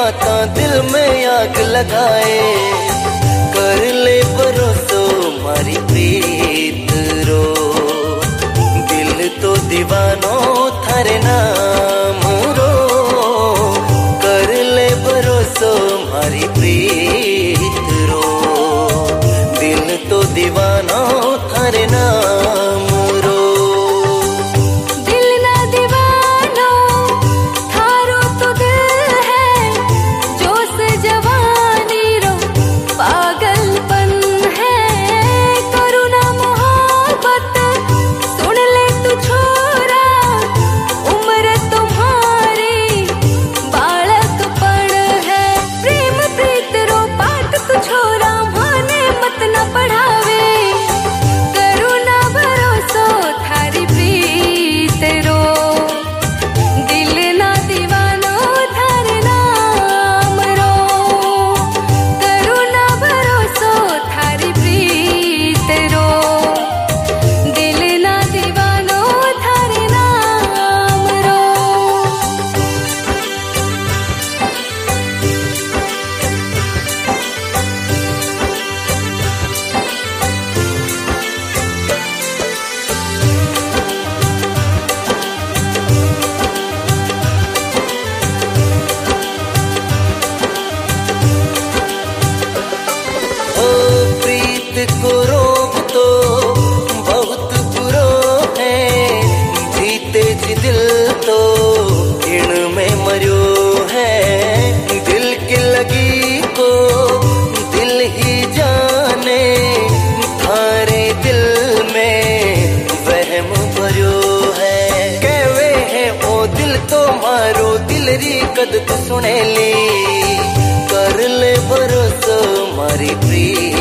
बातां दिल में आग लगाए, कर ले भरोसो मारी प्रीत रो, दिल तो दीवानो थारे नाम रो, कर ले भरोसो मारी प्रीत रो, दिल तो दीवानो थारे नाम रो। दिल ना दीवानो थारो तो दिल है, जोश जवानी रो पागलपन है, करूँ ना मोहब्बत सुन ले तू छोरा, उम्र तुम्हारी बालकपन है, प्रेम प्रीत रो पाठ तू छोरा, माने मत न पढ़ावे, करूँ ना भरोसो थारी प्रीत रो, दिल ना दीवानो थारे नाम रो, करूँ ना भरोसो थारी प्रीत रो, दिल ना दीवानो थारे नाम रो। ओ प्रीत को रोग तो बहुत बुरो है, जीते जी दिल तो इनमें मरो है, दिल की लगी को दिल ही जाने, थारे दिल में वहम भरो है, कहवे है ओ दिल तो मारो, दिल री कद तो सुने ली, कर ले भरोसो मारी प्रीत